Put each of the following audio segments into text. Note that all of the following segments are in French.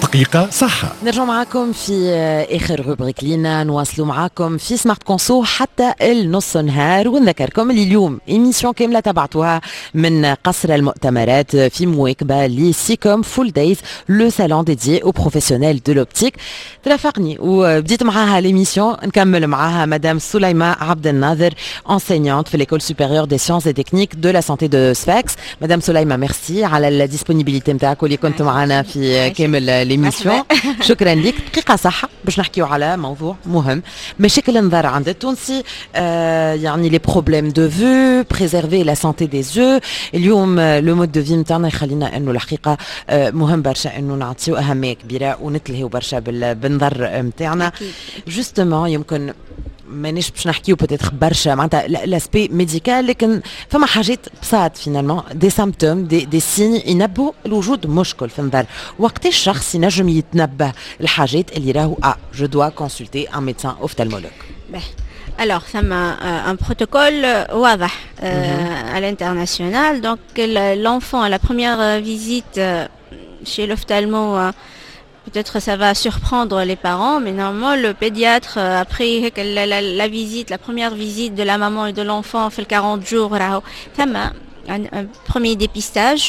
دقيقة صحة. نرجع معاكم في آخر روبريك لينا، نواصلوا معاكم في سمارت كونسو حتى النص نهار. ونذكركم اللي اليوم إيميسيون كاملة تبعتوها من قصر المؤتمرات في مواكبة لسيكوم فول دايز، لو سالون ديديي او بروفيسيونيل دو لوبتيك. ترافقني وبديت معاها ليميسيون، نكمل معاها مدام سليمة عبد الناظر، enseignante في l'école supérieure des sciences et techniques de la santé de Sfax. مدام سليمة ميرسي على الديسبونيبيليتي نتاعك واللي كنت معنا في كامل ليميسيون. شكرا لك. دقيقة صحة باش نحكيو على موضوع مهم، مشاكل النظر عند التونسي، يعني لي بروبليم دو فو، بريزيرفي لا سانتي دي زو. اليوم لو مود دو في نتاعنا يخلينا انه الحقيقة مهم برشا انه نعطيو اهمية كبيرة ونتلهيو برشا بالنظر نتاعنا. جوستومون يمكن مانيش باش نحكيو بوتيتر برشا معناتها لاسبي ميديكال، لكن فما حاجات بساط فينالمون دي سيمبتوم دي سيني ينبهوا لوجود مشكل في النظر. وقت الشخص ينجم يتنبه الحاجات اللي راهو جو دوا كونسلتي ان ميدسان اوفثالمولوج. Alors, ça m'a un protocole واضح à l'international. Donc, l'enfant à la première visite chez l'ophtalmo, peut-être ça va surprendre les parents, mais normalement le pédiatre, après la visite, la première visite de la maman et de l'enfant, fait le 40 jours, ça m'a un premier dépistage.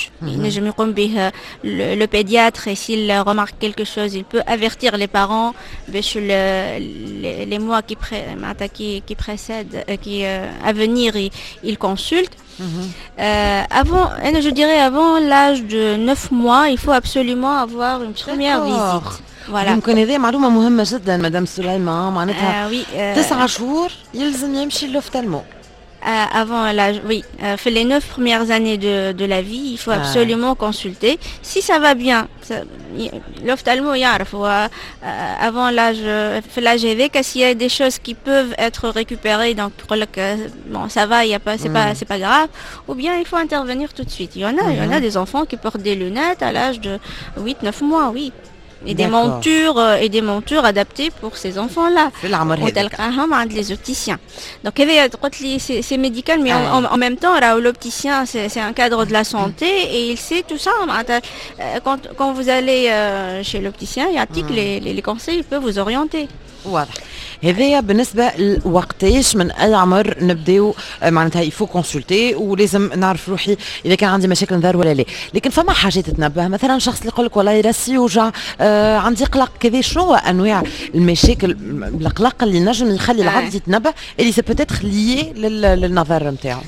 Le pédiatre, et s'il remarque quelque chose, il peut avertir les parents. Les mois qui précèdent, à venir, il consulte. Avant, je dirais avant l'âge de 9 mois, il faut absolument avoir une première visite. Voilà. يمكن هذه معلومة مهمة جدا مدام سليمة، معناتها 9 شهور يلزم يمشي للأوفثالمو. Avant l'âge, oui, fait les 9 premières années de la vie, il faut absolument consulter. Si ça va bien, l'ophtalmo يعرف avant l'âge, fait l'âge éveillé, s'il y a des choses qui peuvent être récupérées, donc bon, ça va, il y a pas, c'est pas grave, ou bien il faut intervenir tout de suite. Il y en a des enfants qui portent des lunettes à l'âge de 8-9 mois, oui. Et des montures adaptées pour ces enfants-là. Les opticiens. Donc c'est médical, mais en même temps, l'opticien c'est un cadre de la santé et il sait tout ça. Quand vous allez chez l'opticien, il y a les conseils, il peut vous orienter. واضح. هذايا بالنسبة لوقتاش من أي عمر نبداو معناتها يفو كونسلتي، ولازم نعرف روحي إذا كان عندي مشاكل نظر ولا لا. لكن فما حاجات تنبه، مثلا شخص اللي يقول لك والله راسي يوجع، عندي قلق كذا. شنو هو أنواع المشاكل القلق اللي نجم يخلي العبد يتنبه اللي سي بوتيتر ليي للنظر نتاعو؟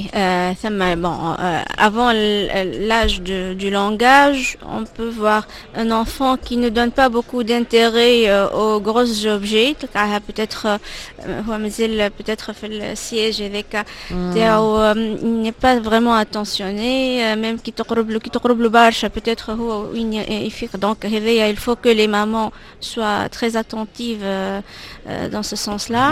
Avant l'âge du langage, on peut voir un enfant qui ne donne pas beaucoup d'intérêt aux gros objets. Peut-être fait le siège avec il n'est pas vraiment attentionné, même qui تقرب له برشا, peut-être donc il faut que les mamans soient très attentives dans ce sens-là.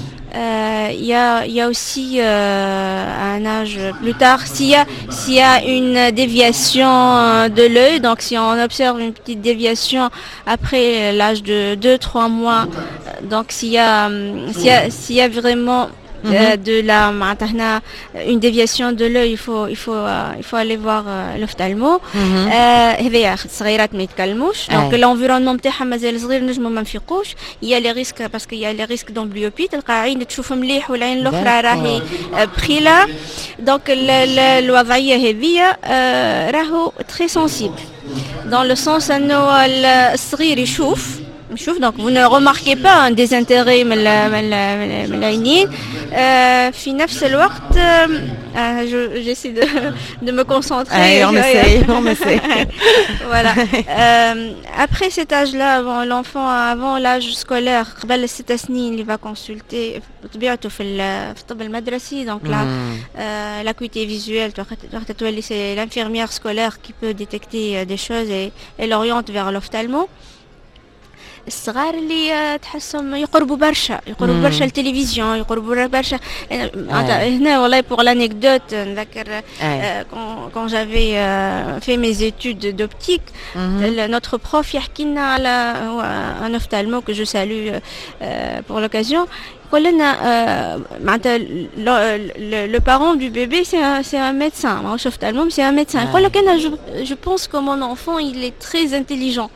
Il y a aussi un âge plus tard, s'il y a une déviation de l'œil, donc si on observe une petite déviation après l'âge de 2-3 mois, donc s'il y a vraiment de une déviation de l'œil, il faut aller voir l'ophtalmo. هذايا صغيرات ما يتكلموش، donc l'environnement نتاعها مازال صغير نجمو ما نفيقوش. il y a les risques parce qu'il y a les risques d'amblyopie، تلقى عين تشوف مليح والعين الاخرى راهي بخيله. donc الوضعيه هذيا راهو très sensible dans le sens انه الصغير يشوف donc vous ne remarquez pas un désintérêt من العينين. في نفس الوقت j'essaie de me concentrer. On essaie. Voilà. Après cet âge-là, avant l'âge scolaire, قبل 6 سنين اللي va consulter بطبيعته في الطب المدرسي. donc là l'acuité visuelle c'est l'infirmière scolaire qui peut détecter des choses et l'oriente vers l'ophtalmo. الصغار اللي تحسهم يقربوا برشا التلفزيون، يقربوا برشا. هنا والله pour l'anecdote نذكر quand j'avais fait mes études d'optique, notre prof يحكي لنا على un ophtalmo que je salue pour l'occasion. يقول لنا معناتها le parent du bébé c'est un médecin، ماهوش ophtalmo mais c'est un médecin. يقول لك أنا je pense que mon enfant il est très intelligent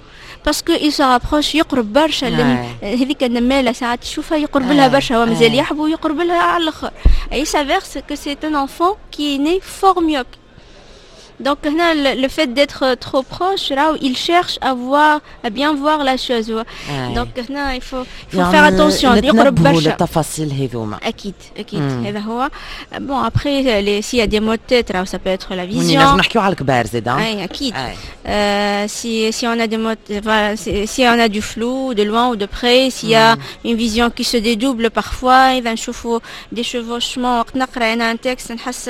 parce que il se rapproche يقرب برشا هذيك النماله ساعات تشوفها يقرب لها برشا هو مازال يحبو يقرب لها على الاخر. Et il s'avère que c'est un enfant qui est né fort myope. Donc le fait d'être trop proche là il cherche à bien voir la chose. Donc il faut faire attention يقرب برشا التفاصيل هذوما. اكيد هذا هو. Bon après s'il y a des maux de tête ça peut être la vision. نجم نحكيو على الكبار زيد. اي اكيد. Si on a des maux, voilà, si on a du flou de loin ou de près, s'il y a une vision qui se dédouble parfois, il va نشوفوا des chevauchements. وقت نقرا انا un texte نحس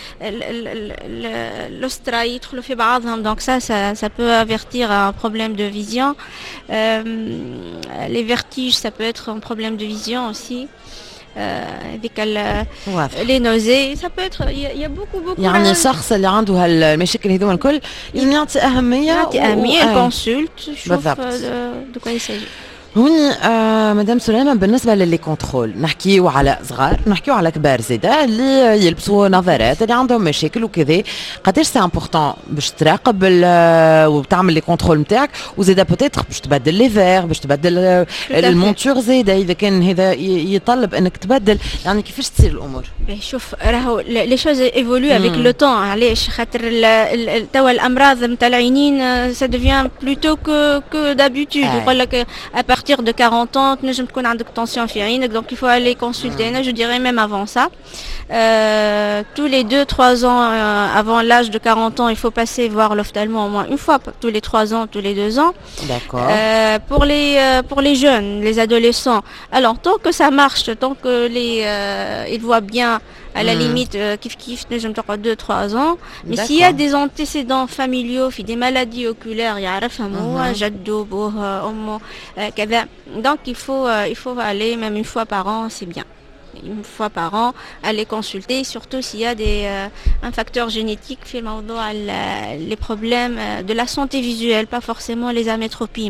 donc ça peut avertir un problème de vision. Les vertiges ça peut être un problème de vision aussi. avec les nausées ça peut être il y a beaucoup يعني الشخص اللي عنده هالمشاكل هذوما الكل لازم يعطي أهمية كونسلت شوف de quoi il s'agit. هوني مدام سليمان بالنسبة للي كنترول نحكيو على صغار نحكيو على كبار زيدا اللي يلبسوا نظارات اللي عندهم مشاكل وكذا قداش سي امبورطون باش تراقب وتعمل لي كونترول نتاعك وزيدا بوتيتر باش تبدل لي فير باش تبدل المونتور زيدا اذا كان هذا يطلب انك تبدل يعني كيفاش تصير الامور؟ شوف راهو لي شوز ايفولو افيك لو طون علاش خاطر توا الامراض نتاع العينين سا ديفيان بلوتو كو دابيتود يقول لك à partir de 40 ans, تنجم تكون عندك tension في عينك, donc il faut aller consulter. Je dirais même avant ça. Tous les 2-3 ans, avant l'âge de 40 ans, il faut passer voir l'ophtalmo au moins une fois, tous les 3 ans, tous les 2 ans. D'accord. Pour les jeunes, les adolescents, alors tant que ça marche, tant que ils voient bien, à la limite, kiff, je me dis 2-3 ans. Mais s'il y a des antécédents familiaux, des maladies oculaires, il y a donc il faut aller même une fois par an, c'est bien. Une fois par an, aller consulter, surtout s'il y a un facteur génétique fait les problèmes de la santé visuelle, pas forcément les amétropies,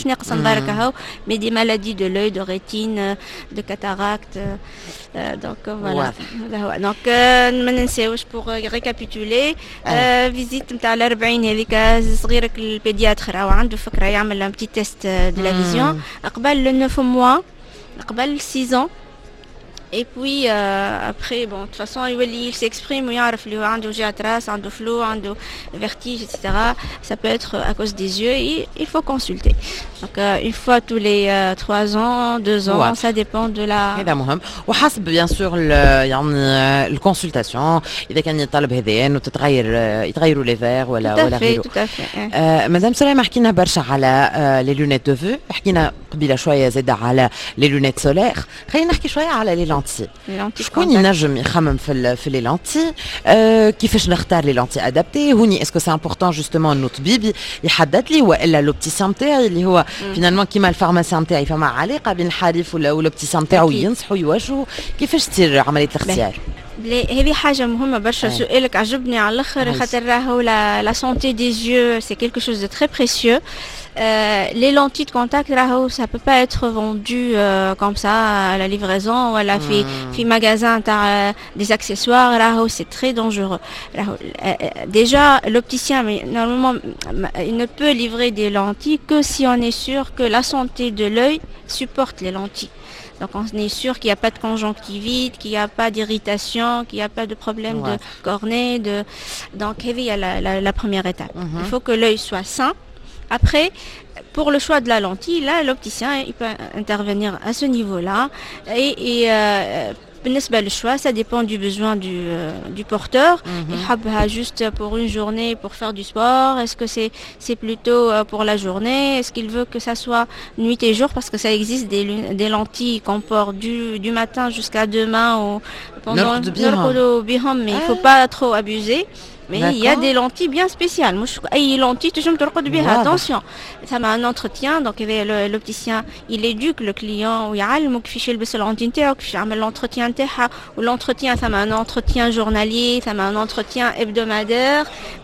mais des maladies de l'œil, de rétine, de cataracte. Donc voilà. Donc pour récapituler, visite نتاع ال40 هذيك صغيرك البيدياتر راهو عنده فكرة يعمل un petit test de la vision قبل 9 mois, قبل 6 ans. Et puis après, bon, de toute façon, il s'exprime, il a un وجع راس, un flou, un vertige, etc. Ça peut être à cause des yeux et il faut consulter. Donc une fois tous les 3 ans, 2 ans, ça dépend de la... هذا مهم وحسب bien sûr يعني الكونسلتاسيون إذا كان يطلب هذين يتغيروا لي فير ولا غيره. Tout à fait. مدام سليمان حكينا برشا على لي لونيت دو فو, حكينا قبيله شوية زيادة على لي لونيت سولير, خلينا نحكي شوية على لي لانتي. شكون ينجم يخمم في لي لانتي كيفاش نختار لي لانتي ادابتي هوني اسكو سي امبورطون جوستومون انه طبيب يحدد لي ولا لوبتيسيان تاعي اللي هو فينالمون كيما الفارماسيان تاعي فما علاقه بين الحليف ولا لوبتيسيان تاعو ينصحوا يوجهوا كيفاش تصير عمليه الاختيار؟ هذه حاجة مهمة برشا. سؤالك عجبني على الآخر خاطر راهو la santé des yeux c'est quelque chose de très précieux. Les lentilles de contact راهو ça peut pas être vendu comme ça à la livraison ولا في magasin تاع des accessoires راهو c'est très dangereux. Déjà l'opticien normalement il ne peut livrer des lentilles que si on est sûr que la santé de l'œil supporte les lentilles. Donc on est sûr qu'il n'y a pas de conjonctivite, qu'il n'y a pas d'irritation, qu'il n'y a pas de problème de cornée. Donc il y a la première étape. Il faut que l'œil soit sain. Après, pour le choix de la lentille, là, l'opticien il peut intervenir à ce niveau-là. Et le choix, ça dépend du besoin du porteur. Il a juste pour une journée pour faire du sport. Est-ce que c'est plutôt pour la journée? Est-ce qu'il veut que ça soit nuit et jour? Parce que ça existe des lentilles qu'on porte du matin jusqu'à demain ou pendant le mais il ne faut pas trop abuser. Mais il y a des lentilles bien spéciales. Les lentilles, attention. Ça m'a un entretien, donc l'opticien, il éduque le client, ou l'entretien ou l'entretien, ça m'a un entretien journalier, ça m'a un entretien hebdomadaire.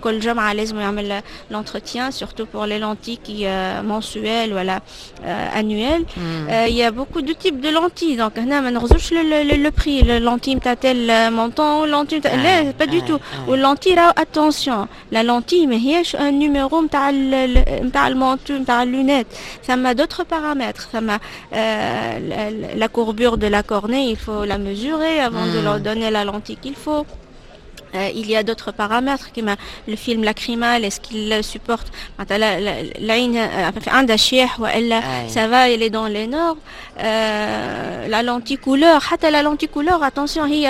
L'entretien, surtout pour les lentilles qui mensuelles ou annuelles. Il y a beaucoup de types de lentilles. Donc, le prix, le lentille tel montant, ou lentille, pas du tout. Ou lentille attention, la lentille ماهيش un numéro نتاع المونتو نتاع اللونات. ثم d'autres paramètres. ثم la courbure de la cornée, il faut la mesurer avant de leur donner la lentille qu'il faut. Il y a d'autres paramètres comme le film lacrymal, est-ce qu'il supporte ça va, il est dans les normes. La lentille couleur, la lentille couleur, attention, il y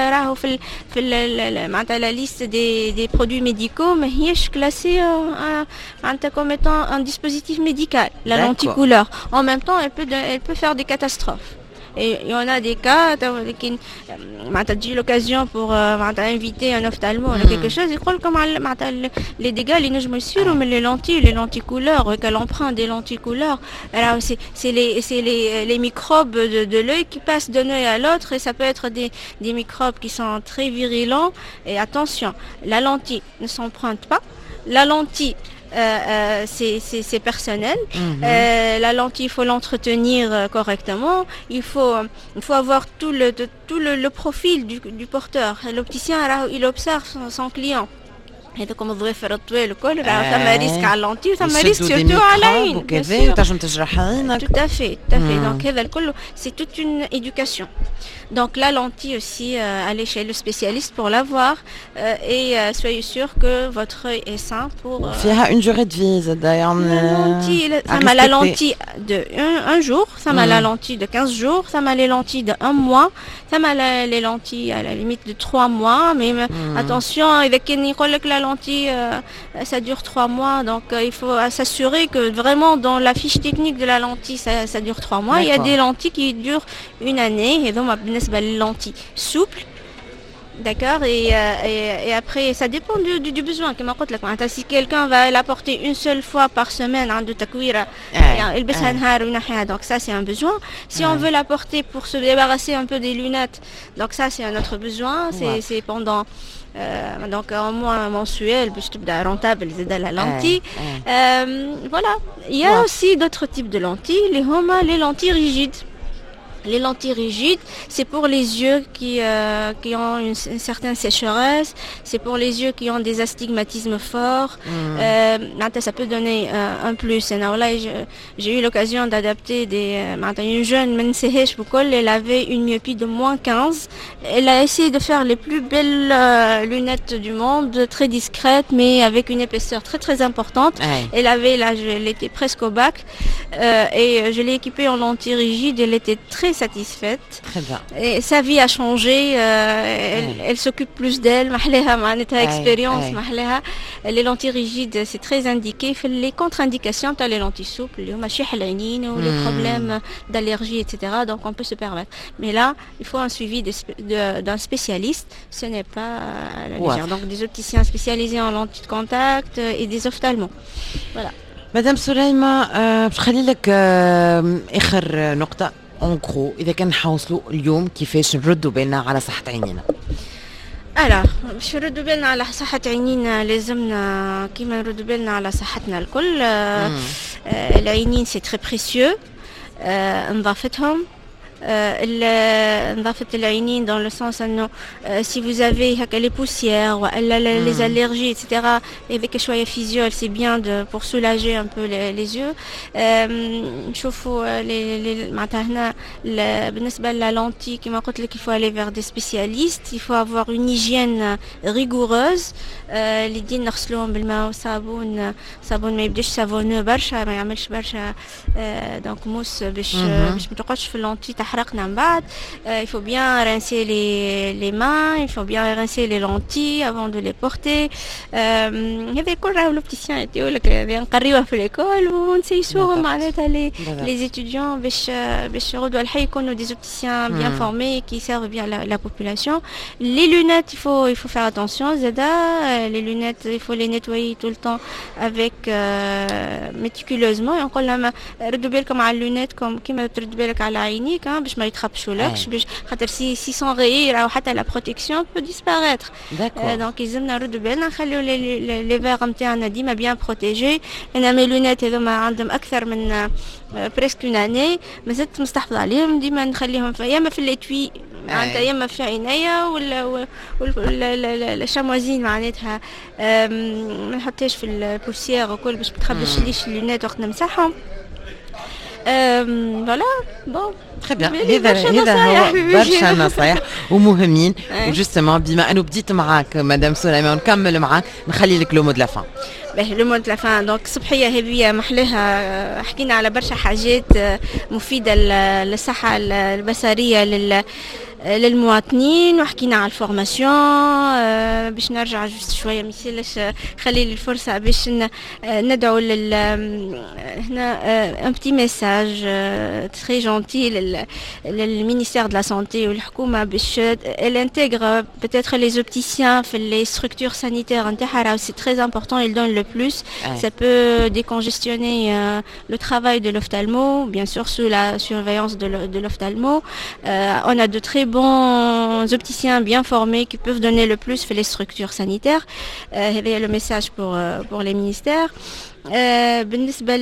a la liste des produits médicaux, mais il est classé comme étant un dispositif médical, la lentille couleur. En même temps, elle peut faire des catastrophes. Et il y en a des cas, tu as dit l'occasion pour inviter un ophtalmo ou quelque chose, il croit comme les dégâts, les lentilles couleurs, qu'elle emprunte des lentilles couleurs. Alors c'est les microbes de l'œil qui passent d'un œil à l'autre, et ça peut être des microbes qui sont très virulents. Et attention, la lentille ne s'emprunte pas. La lentille, c'est personnel. La lentille, il faut l'entretenir correctement. Il faut avoir tout le profil du porteur. L'opticien, il observe son client. هذا كما ظريف الطويل الكل راه ثم ريسك على اللونتي وثم ريسك سورتو على العين وكذا وتنجم تجرح عينك. Tout à fait. Donc هذا الكل c'est toute une éducation. Donc la lentille aussi, allez chez le spécialiste pour l'avoir et soyez sûr que votre œil est sain pour. فيها une durée de vie d'ailleurs. La lentille de un jour, ça m'a la lentille de 15 jours, ça m'a les lentilles de 1 mois, ça m'a les lentilles à la limite de 3 mois. Mais attention, avec la lentille, ça dure 3 mois, donc il faut s'assurer que vraiment dans la fiche technique de la lentille, ça dure 3 mois. D'accord. Il y a des lentilles qui durent 1 année, et donc les lentilles souples. D'accord, et après ça dépend du besoin. Si quelqu'un va la porter une seule fois par semaine, donc ça c'est un besoin. Si on veut la porter pour se débarrasser un peu des lunettes, donc ça c'est un autre besoin. C'est pendant donc un mois mensuel, rentable la lentille. Voilà, il y a aussi d'autres types de lentilles, les lentilles rigides. Les lentilles rigides, c'est pour les yeux qui ont une certaine sécheresse, c'est pour les yeux qui ont des astigmatismes forts. Ça peut donner un plus. J'ai eu l'occasion d'adapter une jeune, elle avait une myopie de -15. Elle a essayé de faire les plus belles lunettes du monde, très discrètes, mais avec une épaisseur très très importante. Elle était presque au bac et je l'ai équipée en lentilles rigides. Elle était très satisfaite. Très bien. Et sa vie a changé. Elle s'occupe plus d'elle. Expérience. Les lentilles rigides, c'est très indiqué. Les contre-indications, tu as les lentilles souples, les problèmes d'allergie, etc. Donc on peut se permettre. Mais là, il faut un suivi d'un spécialiste. Ce n'est pas la légère. Donc des opticiens spécialisés en lentilles de contact et des ophtalmos. Voilà. Madame Soulaima, باش نخلي لك آخر نقطة. En gros, إذا كان نحاولوا اليوم كيفاش نردوا بالنا على صحة عينينا. Alors, باش نردوا بالنا على صحة عينينا لازمنا كيما نردوا بالنا على صحتنا الكل. العينين c'est très précieux. نظافتهم. نظافة العينين dans le sens انه si vous avez les poussières ou les allergies etc. avec شوية physiol c'est bien pour soulager un peu les yeux. نشوفوا معناتها هنا بالنسبة لللentille كما قلت لك il faut aller vers des spécialistes, il faut avoir une hygiène rigoureuse. اليدين نغسلوهم بالماء والصابون، صابون ما يبداش سافونو برشا، ما يعملش برشا دونك موس باش ما تقعدش في اللونتي تحرقنا من بعد. Il faut bien rincer les mains, il faut bien rincer les lentilles avant de les porter. هذا كل راهو لوبتيسيان يقول لك نقريوه في ليكول ونسيسوهم معناتها les étudiants باش يغدوا الحي يكونوا des opticiens bien formés qui servent bien la population. Les lunettes, il faut faire attention. Zada, les lunettes, il faut les nettoyer tout le temps avec méticuleusement. Et encore là, ردوا بالكم على اللونات كيما تردوا بالك على عينيك باش ما يتخبشولكش باش خاطر سي سون غير او حتى لا بروتيكسيون بو ديسباريتر دونك يلزمنا نردوا بالنا نخليو لي فيغ نتاعنا ديما بيان بروتيجي. انا مي لونيت هذوما عندهم اكثر من بريسك اون اني مازلت مستحفظه عليهم ديما نخليهم يا اما في الاتوي معناتها يا اما في عينيا ولا الشموزين معناتها ما نحطهاش في البوسيير وكل باش بتخبش ليش اللونات وقت نمسحهم. فوالا بون تري بيان. هذا هو برشا نصايح ومهمين. وجوستومون بما انه بديت معاك مدام سليمان ونكمل معاك نخلي لك لو مود لا فان. لو مود لا فان دونك الصبحيه هذه محلاها حكينا على برشا حاجات مفيده للصحه البصريه للمواطنين وحكينا على الفورماسيون باش نرجع شويه ميسيلش خلي لي الفرصه باش ندعو هنا ان بتي ميساج تري جونتي للمينيستير دو لا سانتي والحكومه باش الانتيغر peut-être les opticiens في les structures sanitaires نتاعها c'est très important, ils donnent le plus. Ça peut décongestionner le travail de l'ophtalmo, bien sûr sous la surveillance de l'ophtalmo. On a de très bons opticiens bien formés qui peuvent donner le plus في les structures sanitaires. هذا le message pour les ministères. بالنسبة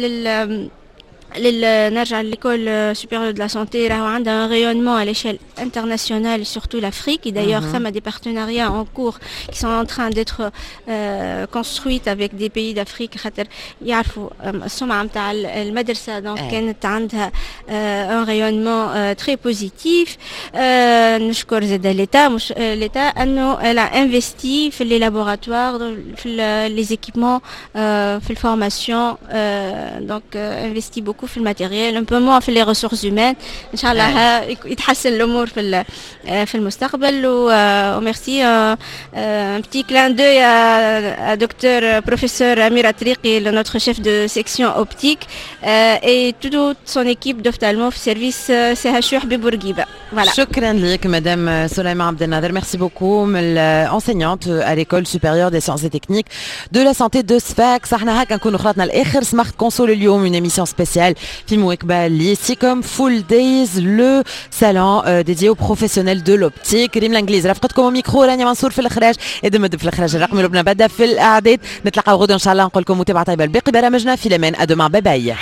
نرجع l'école supérieure de la santé راهو عندها un rayonnement à l'échelle internationale, surtout l'Afrique. Et d'ailleurs, ça a des partenariats en cours qui sont en train d'être construits avec des pays d'Afrique. يعرفوا السمعة متاع المدرسة donc كانت عندها un rayonnement très positif. نشكر زاد l'État أنه elle a investi في les laboratoires, في les équipements, في الformation, donc investi beaucoup في الماتيريال un peu moins في les ressources humaines. إن شاء الله يتحسن الأمور في المستقبل. وميرسي un petit clin d'œil à docteur professeur Amira Triqi, notre chef de section optique, et toute son équipe d'ophtalmo في service CHU حبيب بورقيبة. Voilà. شكرا لك مدام سليمان عبد الناظر. Merci beaucoup. enseignante à l'école supérieure des sciences et techniques de la santé de Sfax. احنا هكا نكونوا خلطنا الاخر سمارت كونسول اليوم une émission spéciale في مواكبة لسيكوم فول دايز لو salon dédié aux professionnels de l'optique. ريم الانجليز رافقتكم الميكرو رانيا منصور في الاخراج ادم في الاخراج الرقمي لبنى بدا في الاعداد. نتلاقاو غدا ان شاء الله. نقول لكم متابعه طيبه لباقي برامجنا في الامان. ادوما باي باي.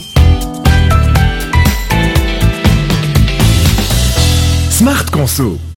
سمارت كونسو